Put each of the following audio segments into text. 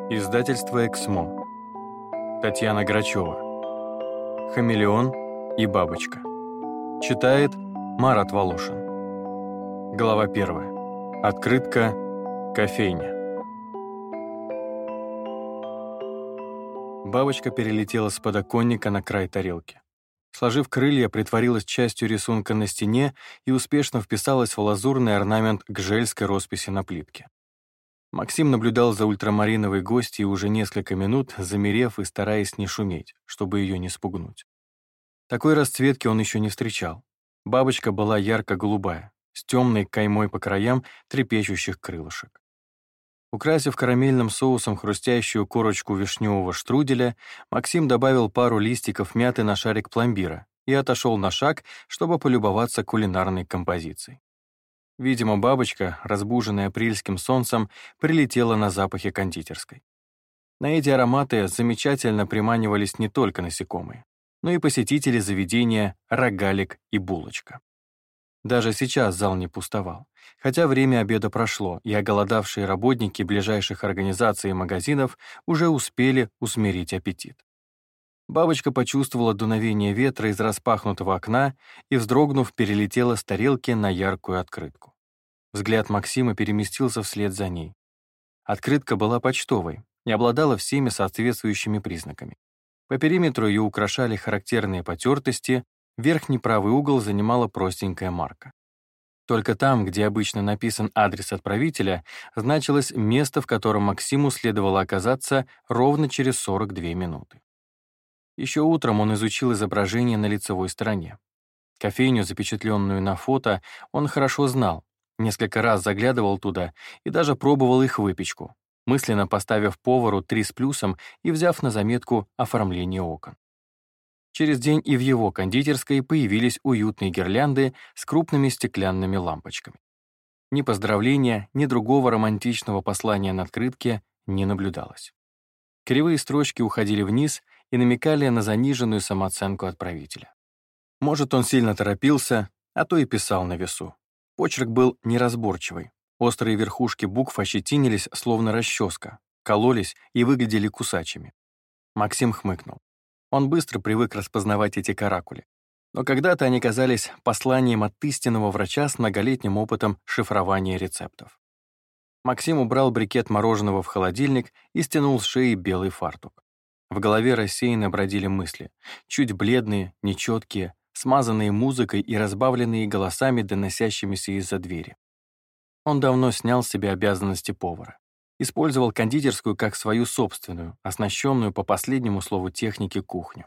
Издательство «Эксмо». Татьяна Грачева. «Хамелеон и бабочка». Читает Марат Волошин. Глава 1. Открытка. Кофейня. Бабочка перелетела с подоконника на край тарелки. Сложив крылья, притворилась частью рисунка на стене и успешно вписалась в лазурный орнамент гжельской росписи на плитке. Максим наблюдал за ультрамариновой гостьей уже несколько минут, замерев и стараясь не шуметь, чтобы ее не спугнуть. Такой расцветки он еще не встречал. Бабочка была ярко-голубая, с темной каймой по краям трепещущих крылышек. Украсив карамельным соусом хрустящую корочку вишневого штруделя, Максим добавил пару листиков мяты на шарик пломбира и отошел на шаг, чтобы полюбоваться кулинарной композицией. Видимо, бабочка, разбуженная апрельским солнцем, прилетела на запахи кондитерской. На эти ароматы замечательно приманивались не только насекомые, но и посетители заведения «Рогалик и булочка». Даже сейчас зал не пустовал, хотя время обеда прошло, и оголодавшие работники ближайших организаций и магазинов уже успели усмирить аппетит. Бабочка почувствовала дуновение ветра из распахнутого окна и, вздрогнув, перелетела с тарелки на яркую открытку. Взгляд Максима переместился вслед за ней. Открытка была почтовой и обладала всеми соответствующими признаками. По периметру ее украшали характерные потертости, верхний правый угол занимала простенькая марка. Только там, где обычно написан адрес отправителя, значилось место, в котором Максиму следовало оказаться ровно через 42 минуты. Еще утром он изучил изображение на лицевой стороне. Кофейню, запечатленную на фото, он хорошо знал, несколько раз заглядывал туда и даже пробовал их выпечку, мысленно поставив повару 3 с плюсом и взяв на заметку оформление окон. Через день и в его кондитерской появились уютные гирлянды с крупными стеклянными лампочками. Ни поздравления, ни другого романтичного послания на открытке не наблюдалось. Кривые строчки уходили вниз и намекали на заниженную самооценку отправителя. Может, он сильно торопился, а то и писал на весу. Почерк был неразборчивый. Острые верхушки букв ощетинились, словно расческа, кололись и выглядели кусачими. Максим хмыкнул. Он быстро привык распознавать эти каракули. Но когда-то они казались посланием от истинного врача с многолетним опытом шифрования рецептов. Максим убрал брикет мороженого в холодильник и стянул с шеи белый фартук. В голове рассеянно бродили мысли, чуть бледные, нечеткие, смазанные музыкой и разбавленные голосами, доносящимися из-за двери. Он давно снял с себя обязанности повара. Использовал кондитерскую как свою собственную, оснащенную по последнему слову техники кухню.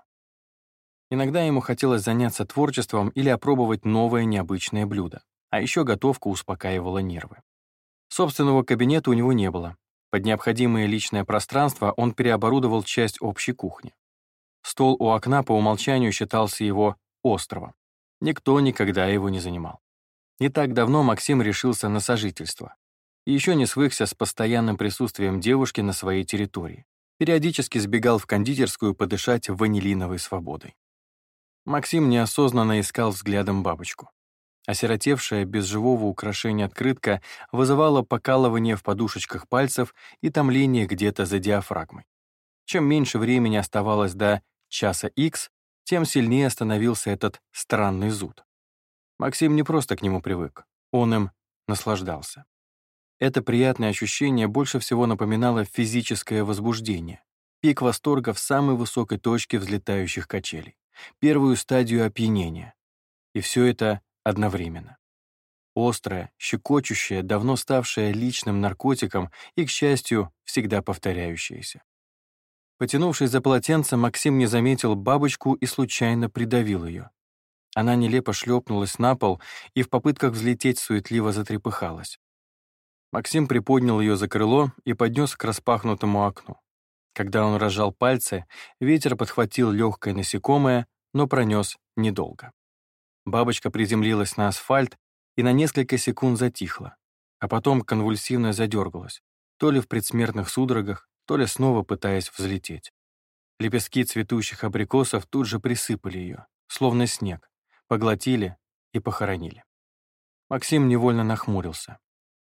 Иногда ему хотелось заняться творчеством или опробовать новое необычное блюдо, а еще готовка успокаивала нервы. Собственного кабинета у него не было. Под необходимое личное пространство он переоборудовал часть общей кухни. Стол у окна по умолчанию считался его островом. Никто никогда его не занимал. Не так давно Максим решился на сожительство. И еще не свыкся с постоянным присутствием девушки на своей территории. Периодически сбегал в кондитерскую подышать ванилиновой свободой. Максим неосознанно искал взглядом бабочку. Осиротевшая, без живого украшения открытка вызывала покалывание в подушечках пальцев и томление где-то за диафрагмой. Чем меньше времени оставалось до часа Х, тем сильнее становился этот странный зуд. Максим не просто к нему привык, он им наслаждался. Это приятное ощущение больше всего напоминало физическое возбуждение, пик восторга в самой высокой точке взлетающих качелей, первую стадию опьянения. И все это одновременно. Острое, щекочущее, давно ставшее личным наркотиком и, к счастью, всегда повторяющееся. Потянувшись за полотенцем, Максим не заметил бабочку и случайно придавил ее. Она нелепо шлепнулась на пол и в попытках взлететь суетливо затрепыхалась. Максим приподнял ее за крыло и поднес к распахнутому окну. Когда он разжал пальцы, ветер подхватил легкое насекомое, но пронес недолго. Бабочка приземлилась на асфальт и на несколько секунд затихла, а потом конвульсивно задергалась, то ли в предсмертных судорогах, то ли снова пытаясь взлететь. Лепестки цветущих абрикосов тут же присыпали ее, словно снег, поглотили и похоронили. Максим невольно нахмурился.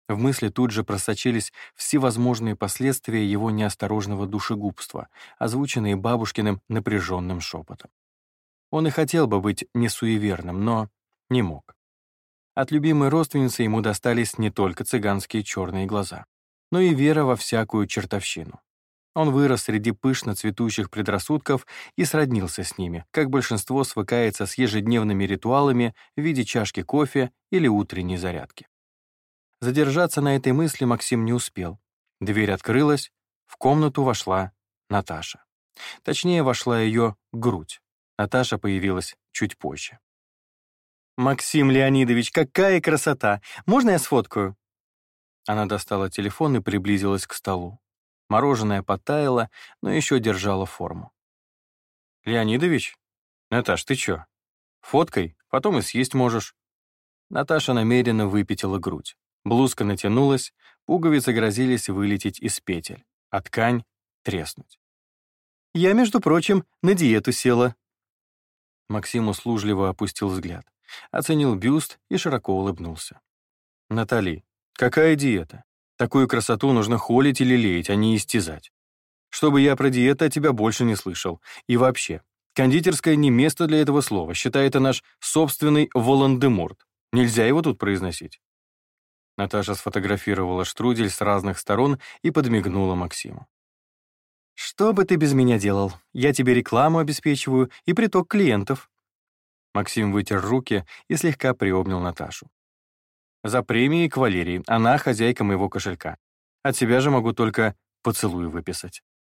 В мысли тут же просочились всевозможные последствия его неосторожного душегубства, озвученные бабушкиным напряженным шепотом. Он и хотел бы быть несуеверным, но не мог. От любимой родственницы ему достались не только цыганские черные глаза, но и вера во всякую чертовщину. Он вырос среди пышно цветущих предрассудков и сроднился с ними, как большинство свыкается с ежедневными ритуалами в виде чашки кофе или утренней зарядки. Задержаться на этой мысли Максим не успел. Дверь открылась, в комнату вошла Наташа. Точнее, вошла ее грудь. Наташа появилась чуть позже. «Максим Леонидович, какая красота! Можно я сфоткаю?» Она достала телефон и приблизилась к столу. Мороженое подтаяло, но еще держало форму. «Леонидович? Наташ, ты чё? Фоткай, потом и съесть можешь». Наташа намеренно выпятила грудь. Блузка натянулась, пуговицы грозились вылететь из петель, а ткань — треснуть. «Я, между прочим, на диету села». Максим услужливо опустил взгляд, оценил бюст и широко улыбнулся. «Натали, какая диета? Такую красоту нужно холить или лелеять, а не истязать. Чтобы я про диету от тебя больше не слышал. И вообще, кондитерское не место для этого слова, считай, это наш собственный Волан-де-Морт. Нельзя его тут произносить». Наташа сфотографировала штрудель с разных сторон и подмигнула Максиму. «Что бы ты без меня делал? Я тебе рекламу обеспечиваю и приток клиентов». Максим вытер руки и слегка приобнял Наташу. «За премией к Валерии, она хозяйка моего кошелька. От себя же могу только поцелуй выписать».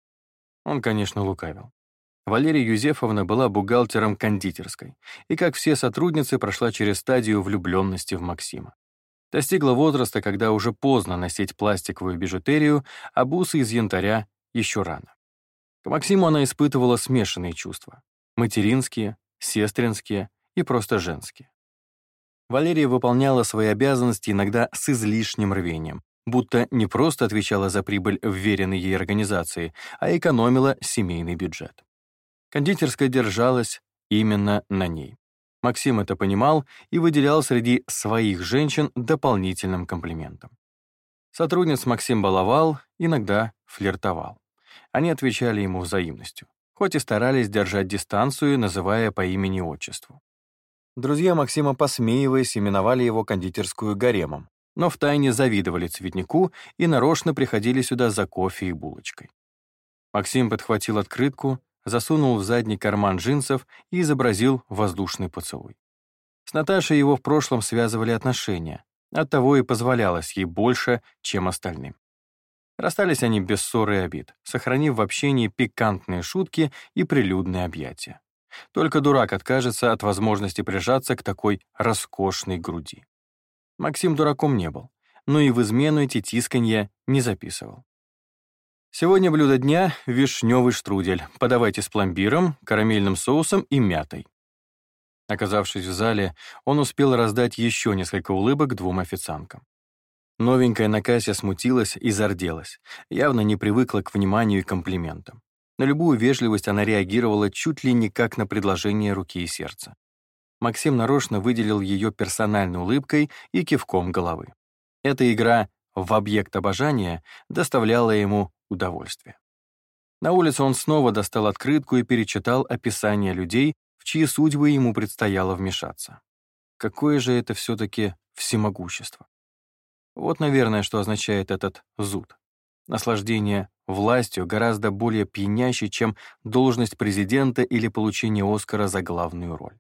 Он, конечно, лукавил. Валерия Юзефовна была бухгалтером кондитерской и, как все сотрудницы, прошла через стадию влюбленности в Максима. Достигла возраста, когда уже поздно носить пластиковую бижутерию, а бусы из янтаря еще рано. К Максиму она испытывала смешанные чувства. Материнские, сестринские и просто женские. Валерия выполняла свои обязанности иногда с излишним рвением, будто не просто отвечала за прибыль вверенной ей организации, а экономила семейный бюджет. Кондитерская держалась именно на ней. Максим это понимал и выделял среди своих женщин дополнительным комплиментом. Сотрудниц Максим баловал, иногда флиртовал. Они отвечали ему взаимностью, хоть и старались держать дистанцию, называя по имени и отчеству. Друзья Максима, посмеиваясь, именовали его кондитерскую гаремом, но втайне завидовали цветнику и нарочно приходили сюда за кофе и булочкой. Максим подхватил открытку, засунул в задний карман джинсов и изобразил воздушный поцелуй. С Наташей его в прошлом связывали отношения, оттого и позволялось ей больше, чем остальным. Расстались они без ссоры и обид, сохранив в общении пикантные шутки и прилюдные объятия. Только дурак откажется от возможности прижаться к такой роскошной груди. Максим дураком не был, но и в измену эти тисканья не записывал. Сегодня блюдо дня — вишневый штрудель. Подавайте с пломбиром, карамельным соусом и мятой. Оказавшись в зале, он успел раздать еще несколько улыбок двум официанткам. Новенькая на кассе смутилась и зарделась, явно не привыкла к вниманию и комплиментам. На любую вежливость она реагировала чуть ли не как на предложение руки и сердца. Максим нарочно выделил ее персональной улыбкой и кивком головы. Эта игра в объект обожания доставляла ему удовольствие. На улице он снова достал открытку и перечитал описание людей, в чьи судьбы ему предстояло вмешаться. Какое же это все-таки всемогущество? Вот, наверное, что означает этот зуд. Наслаждение властью гораздо более пьянящее, чем должность президента или получение Оскара за главную роль.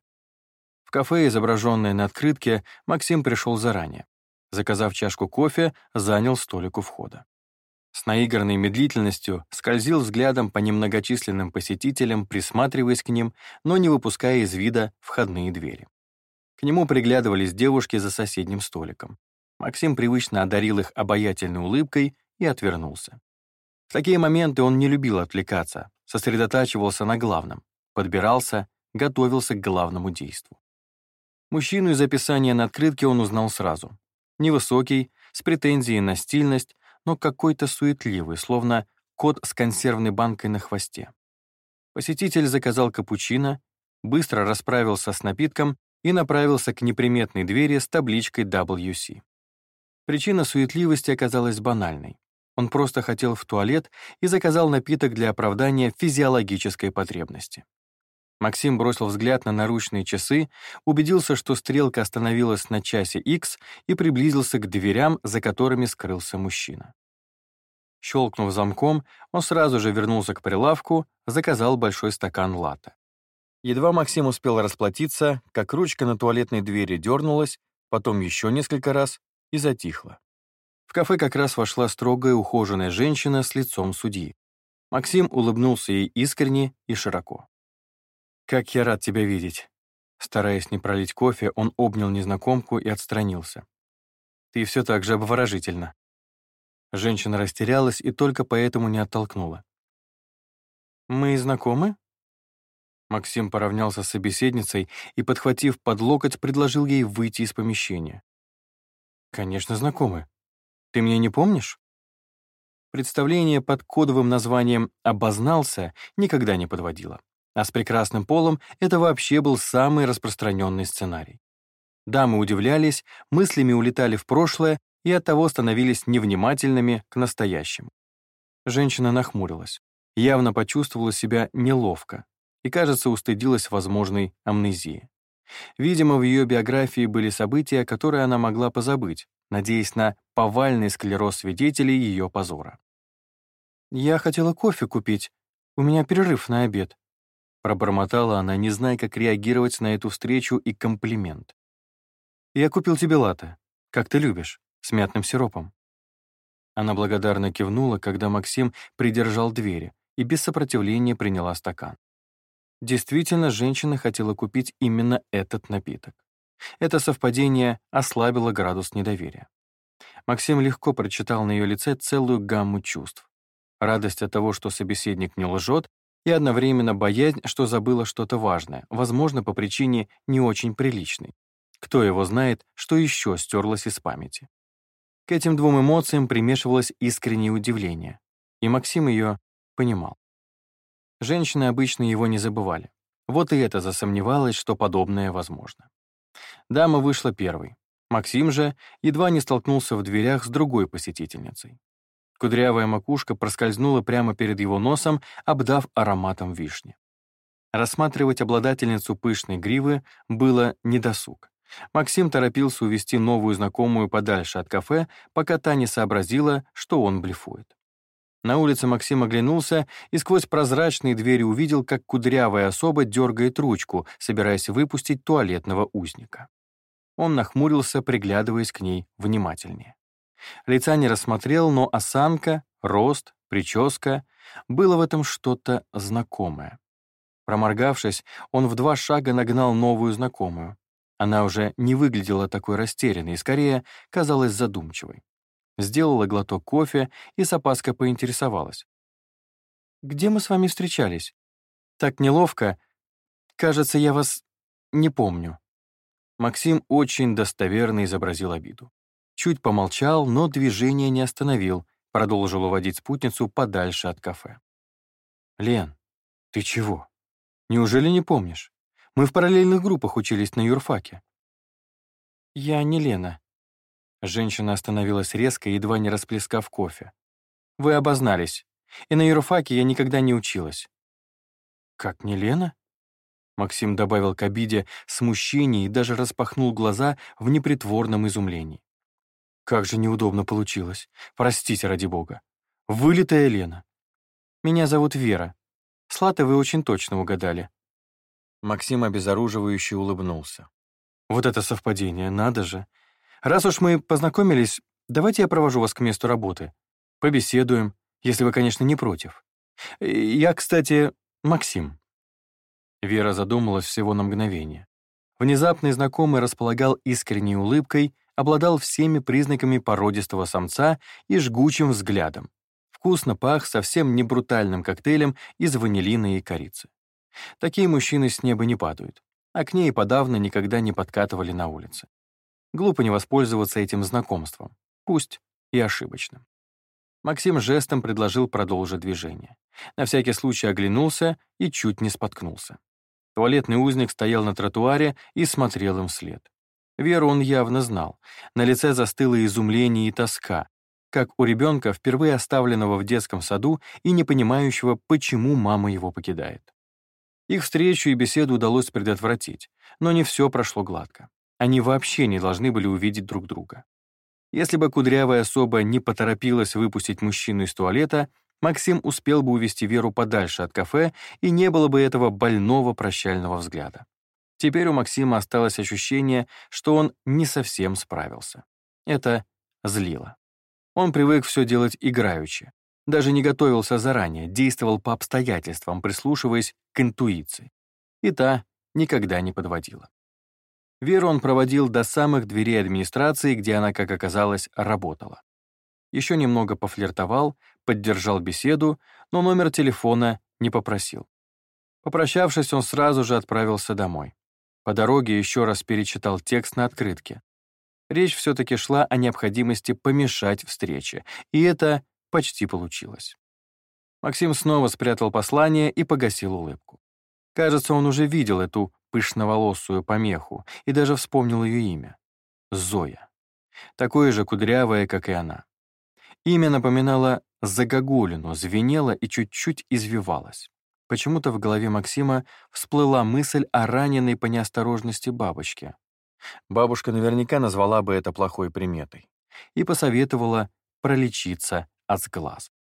В кафе, изображенное на открытке, Максим пришел заранее. Заказав чашку кофе, занял столик у входа. С наигранной медлительностью скользил взглядом по немногочисленным посетителям, присматриваясь к ним, но не выпуская из вида входные двери. К нему приглядывались девушки за соседним столиком. Максим привычно одарил их обаятельной улыбкой и отвернулся. В такие моменты он не любил отвлекаться, сосредотачивался на главном, подбирался, готовился к главному действу. Мужчину из описания на открытке он узнал сразу. Невысокий, с претензией на стильность, но какой-то суетливый, словно кот с консервной банкой на хвосте. Посетитель заказал капучино, быстро расправился с напитком и направился к неприметной двери с табличкой WC. Причина суетливости оказалась банальной. Он просто хотел в туалет и заказал напиток для оправдания физиологической потребности. Максим бросил взгляд на наручные часы, убедился, что стрелка остановилась на часе X и приблизился к дверям, за которыми скрылся мужчина. Щелкнув замком, он сразу же вернулся к прилавку, заказал большой стакан латте. Едва Максим успел расплатиться, как ручка на туалетной двери дернулась, потом еще несколько раз и затихла. В кафе как раз вошла строгая ухоженная женщина с лицом судьи. Максим улыбнулся ей искренне и широко. «Как я рад тебя видеть!» Стараясь не пролить кофе, он обнял незнакомку и отстранился. «Ты все так же обворожительна». Женщина растерялась и только поэтому не оттолкнула. «Мы знакомы?» Максим поравнялся с собеседницей и, подхватив под локоть, предложил ей выйти из помещения. «Конечно, знакомы. Ты меня не помнишь?» Представление под кодовым названием «обознался» никогда не подводило. А с прекрасным полом это вообще был самый распространенный сценарий. Дамы удивлялись, мыслями улетали в прошлое и оттого становились невнимательными к настоящему. Женщина нахмурилась, явно почувствовала себя неловко и, кажется, устыдилась возможной амнезии. Видимо, в ее биографии были события, которые она могла позабыть, надеясь на повальный склероз свидетелей ее позора. «Я хотела кофе купить. У меня перерыв на обед», пробормотала она, не зная, как реагировать на эту встречу и комплимент. «Я купил тебе латте, как ты любишь, с мятным сиропом». Она благодарно кивнула, когда Максим придержал двери и без сопротивления приняла стакан. Действительно, женщина хотела купить именно этот напиток. Это совпадение ослабило градус недоверия. Максим легко прочитал на ее лице целую гамму чувств. Радость от того, что собеседник не лжет, и одновременно боязнь, что забыла что-то важное, возможно, по причине не очень приличной. Кто его знает, что еще стерлось из памяти. К этим двум эмоциям примешивалось искреннее удивление, и Максим ее понимал. Женщины обычно его не забывали. Вот и это засомневалось, что подобное возможно. Дама вышла первой. Максим же едва не столкнулся в дверях с другой посетительницей. Кудрявая макушка проскользнула прямо перед его носом, обдав ароматом вишни. Рассматривать обладательницу пышной гривы было недосуг. Максим торопился увести новую знакомую подальше от кафе, пока та не сообразила, что он блефует. На улице Максим оглянулся и сквозь прозрачные двери увидел, как кудрявая особа дергает ручку, собираясь выпустить туалетного узника. Он нахмурился, приглядываясь к ней внимательнее. Лица не рассмотрел, но осанка, рост, прическа — было в этом что-то знакомое. Проморгавшись, он в 2 шага нагнал новую знакомую. Она уже не выглядела такой растерянной, скорее казалась задумчивой. Сделала глоток кофе и с опаской поинтересовалась. «Где мы с вами встречались? Так неловко. Кажется, я вас не помню». Максим очень достоверно изобразил обиду. Чуть помолчал, но движение не остановил, продолжил уводить спутницу подальше от кафе. «Лен, ты чего? Неужели не помнишь? Мы в параллельных группах учились на юрфаке». «Я не Лена». Женщина остановилась резко, едва не расплескав кофе. «Вы обознались. И на юрфаке я никогда не училась». «Как не Лена?» Максим добавил к обиде смущение и даже распахнул глаза в непритворном изумлении. «Как же неудобно получилось. Простите, ради бога. Вылитая Лена. Меня зовут Вера. С латте вы очень точно угадали». Максим обезоруживающе улыбнулся. «Вот это совпадение, надо же. Раз уж мы познакомились, давайте я провожу вас к месту работы. Побеседуем, если вы, конечно, не против. Я, кстати, Максим». Вера задумалась всего на мгновение. Внезапный знакомый располагал искренней улыбкой, обладал всеми признаками породистого самца и жгучим взглядом. Вкусно пах совсем не брутальным коктейлем из ванилина и корицы. Такие мужчины с неба не падают, а к ней подавно никогда не подкатывали на улице. Глупо не воспользоваться этим знакомством, пусть и ошибочным. Максим жестом предложил продолжить движение. На всякий случай оглянулся и чуть не споткнулся. Туалетный узник стоял на тротуаре и смотрел им вслед. Веру он явно знал. На лице застыло изумление и тоска, как у ребенка, впервые оставленного в детском саду и не понимающего, почему мама его покидает. Их встречу и беседу удалось предотвратить, но не все прошло гладко. Они вообще не должны были увидеть друг друга. Если бы кудрявая особа не поторопилась выпустить мужчину из туалета, Максим успел бы увести Веру подальше от кафе, и не было бы этого больного прощального взгляда. Теперь у Максима осталось ощущение, что он не совсем справился. Это злило. Он привык все делать играючи. Даже не готовился заранее, действовал по обстоятельствам, прислушиваясь к интуиции. И та никогда не подводила. Веру он проводил до самых дверей администрации, где она, как оказалось, работала. Еще немного пофлиртовал, поддержал беседу, но номер телефона не попросил. Попрощавшись, он сразу же отправился домой. По дороге еще раз перечитал текст на открытке. Речь все-таки шла о необходимости помешать встрече, и это почти получилось. Максим снова спрятал послание и погасил улыбку. Кажется, он уже видел эту пышноволосую помеху и даже вспомнил ее имя — Зоя. Такое же кудрявое, как и она. Имя напоминало загогулину, звенело и чуть-чуть извивалось. Почему-то в голове Максима всплыла мысль о раненой по неосторожности бабочке. Бабушка наверняка назвала бы это плохой приметой и посоветовала пролечиться от сглаза.